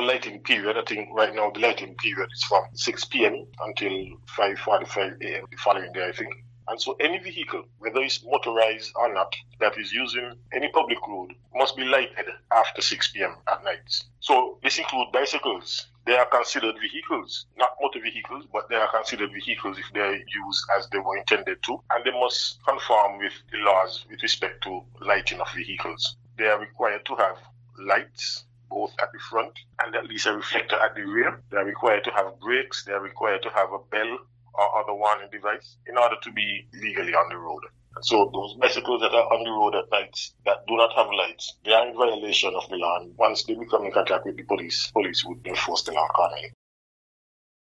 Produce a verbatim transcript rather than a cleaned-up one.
lighting period, I think right now the lighting period is from six p.m. until five forty-five a.m. the following day, I think. And so any vehicle, whether it's motorized or not, that is using any public road must be lighted after six p.m. at night. So this includes bicycles. They are considered vehicles, not motor vehicles, but they are considered vehicles if they are used as they were intended to. And they must conform with the laws with respect to lighting of vehicles. They are required to have lights, both at the front and at least a reflector at the rear. They are required to have brakes. They are required to have a bell or other warning device in order to be legally on the road. And so those bicycles that are on the road at night that do not have lights, they are in violation of the law. And once they become in contact with the police, police would enforce the law accordingly.